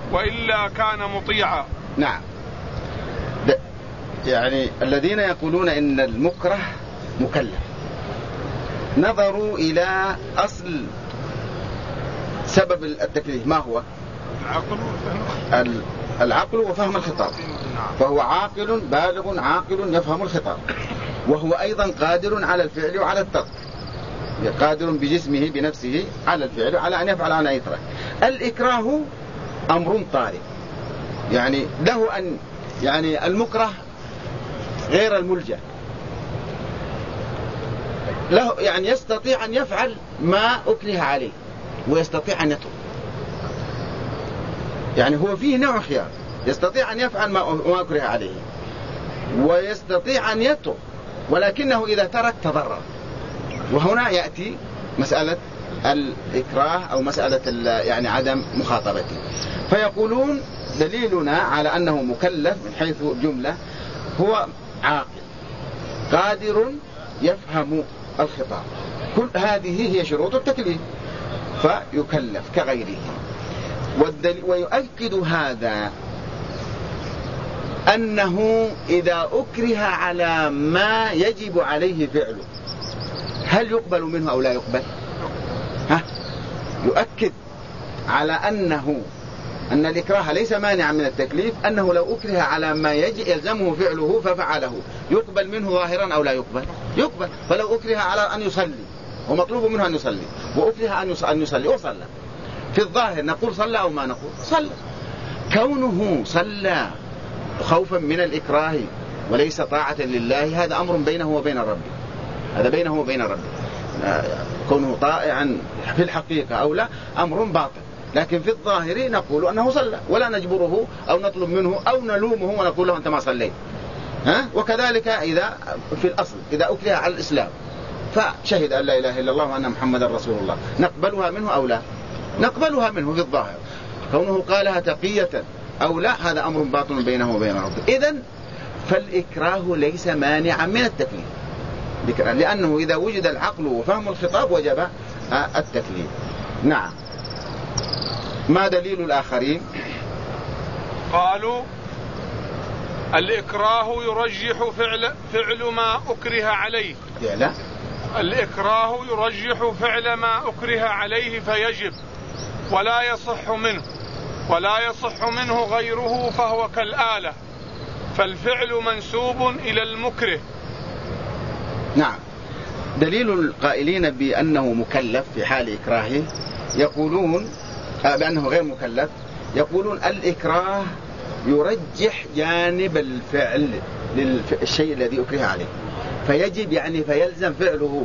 وإلا كان مطيعا. نعم، يعني الذين يقولون إن المكره مكلف نظروا إلى أصل سبب التكليف. ما هو؟ العقل وفهم الخطاب. فهو عاقل بالغ عاقل يفهم الخطاب، وهو أيضا قادر على الفعل وعلى الترك، قادر بجسمه بنفسه على الفعل على أن يفعل وأن يترك. الإكراه أمر طارئ، يعني له أن يعني المكره غير الملجأ له، يعني يستطيع أن يفعل ما أكره عليه ويستطيع أن يترك. يعني هو فيه نوع خيار، يستطيع أن يفعل ما أكره عليه ويستطيع أن يترك، ولكنه إذا ترك تضرر. وهنا يأتي مسألة الإكراه أو مسألة يعني عدم مخاطبته. فيقولون دليلنا على أنه مكلف من حيث جملة هو عاقل قادر يفهم الخطاب. كل هذه هي شروط التكليف، فيكلف كغيره. ويؤكد هذا أنه إذا أكره على ما يجب عليه فعله هل يقبل منه أو لا يقبل؟ يؤكد على أن الإكراه ليس مانعا من التكليف، أنه لو أكره على ما يلزمه فعله ففعله يقبل منه ظاهرا أو لا يقبل؟ يقبل. فلو أكره على أن يصلي ومطلوب منه أن يصلي وأكره أن يصلي وصلى، في الظاهر نقول صلى أو ما نقول صلى. كونه صلى خوفا من الإكراه وليس طاعة لله هذا أمر بينه وبين الرب، هذا بينه وبين الرب. كونه طائعا في الحقيقة أو لا أمر باطل، لكن في الظاهر نقول أنه صلى ولا نجبره أو نطلب منه أو نلومه ونقول له أنت ما صليت. وكذلك إذا في الأصل إذا أكره على الإسلام فشهد أن لا إله إلا الله وأن محمد رسول الله، نقبلها منه أو لا؟ نقبلها منه في الظاهر. كونه قالها تقية أو لا هذا أمر باطن بينه وبين ربه. إذن فالإكراه ليس مانعا من التكليف، لأنه إذا وجد العقل وفهم الخطاب وجب التكليف. نعم. ما دليل الآخرين؟ قالوا الإكراه يرجح فعل ما أكره عليه. لا، الإكراه يرجح فعل ما أكره عليه فيجب ولا يصح منه غيره، فهو كالآلة، فالفعل منسوب إلى المكره. نعم. دليل القائلين بأنه مكلف في حال إكراهه يقولون بأنه غير مكلف، يقولون الإكراه يرجح جانب الفعل للشيء الذي أكره عليه فيجب، يعني فيلزم فعله.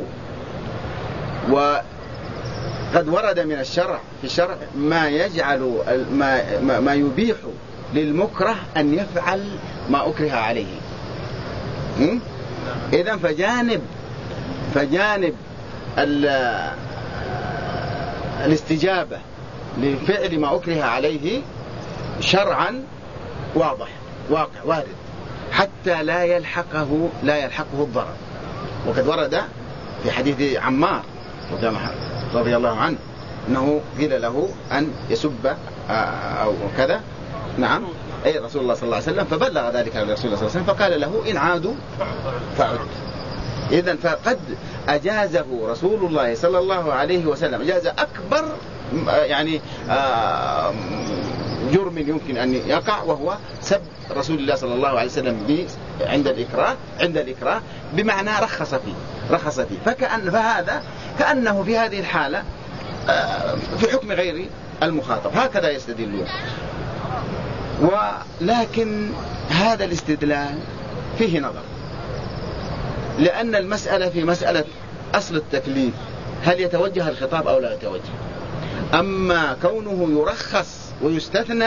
وقد ورد من الشرع في الشرع ما يجعل ما يبيح للمكره أن يفعل ما أكره عليه. إذن فجانب الاستجابة لفعل ما أكره عليه شرعا واضح واقع وارد حتى لا يلحقه الضرر. وقد ورد في حديث عمار رضي الله عنه أنه قيل له أن يسب أو كذا. نعم، أي رسول الله صلى الله عليه وسلم، فبلغ ذلك على رسول الله صلى الله عليه وسلم فقال له إن عادوا فعد. إذن فقد أجازه رسول الله صلى الله عليه وسلم أجاز أكبر يعني جرم يمكن أن يقع، وهو سب رسول الله صلى الله عليه وسلم عند الإكراه بمعنى رخص فيه. فهذا كأنه في هذه الحالة في حكم غير المخاطب، هكذا يستدلون. ولكن هذا الاستدلال فيه نظر، لأن المسألة في مسألة أصل التكليف هل يتوجه الخطاب أو لا يتوجه. أما كونه يرخص ويستثنى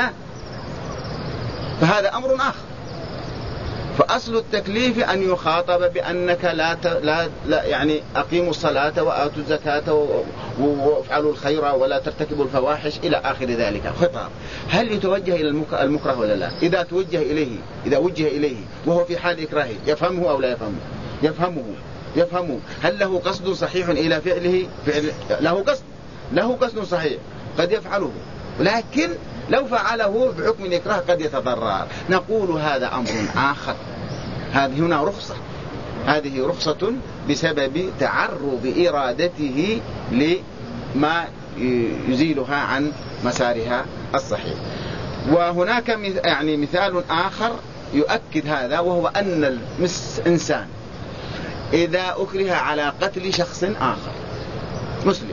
فهذا أمر آخر. فأصل التكليف أن يخاطب بأنك لا يعني أقيموا الصلاة وآتوا الزكاة وافعلوا الخير ولا ترتكبوا الفواحش إلى آخر ذلك خطاب. هل يتوجه إلى المكره ولا لا؟ إذا وجه إليه وهو في حال إكراهه يفهمه أو لا يفهمه؟ يفهمه. هل له قصد صحيح إلى فعله؟ له قصد صحيح قد يفعله، لكن لو فعله بحكم الإكراه قد يتضرر. نقول هذا أمر آخر، هذه هنا رخصة، هذه رخصة بسبب تعرض إرادته لما يزيلها عن مسارها الصحيح. وهناك يعني مثال آخر يؤكد هذا، وهو أن الإنسان إذا أكره على قتل شخص آخر مسلم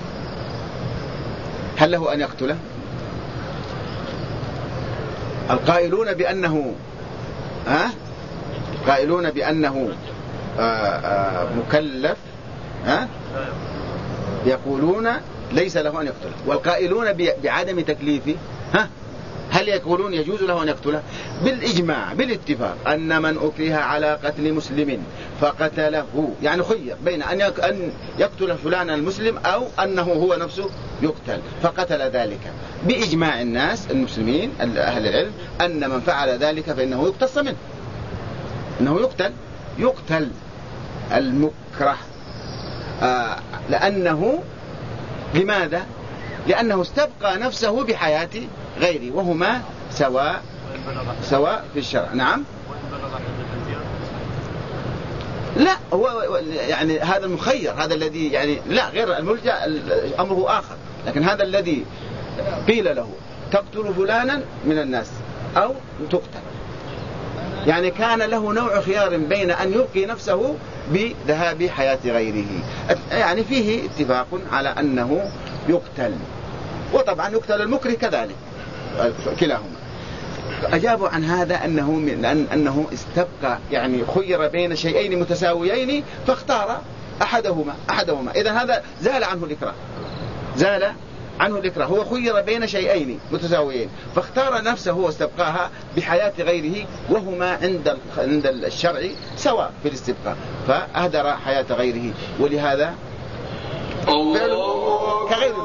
هل له أن يقتله؟ القائلون بأنه مكلف يقولون ليس له أن يقتله، والقائلون بعدم تكليفه هل يقولون يجوز له أن يقتله؟ بالإجماع بالاتفاق أن من أكره على قتل مسلم فقتله، يعني خير بين أن يقتل فلانا المسلم أو أنه هو نفسه يقتل، فقتل ذلك بإجماع الناس المسلمين أهل العلم أن من فعل ذلك فإنه يقتص منه، أنه يقتل المكره. لأنه لماذا؟ لأنه استبقى نفسه بحياة غيره، وهما سواء في الشرع. نعم، لا هو يعني هذا المخير، هذا الذي يعني لا غير الملجأ أمره آخر، لكن هذا الذي قيل له تقتل فلانا من الناس أو تقتل، يعني كان له نوع خيار بين أن يلقي نفسه بذهاب حياة غيره، يعني فيه اتفاق على أنه يقتل، وطبعا يقتل المكره كذلك كلاهما. أجابوا عن هذا أنه استبقى، يعني خير بين شيئين متساويين فاختار أحدهما. إذا هذا زال عنه الإكراه، هو خير بين شيئين متساويين فاختار نفسه واستبقاها بحياة غيره، وهما عند الشرع سواء في الاستبقاء، فأهدر حياة غيره، ولهذا فعله كغير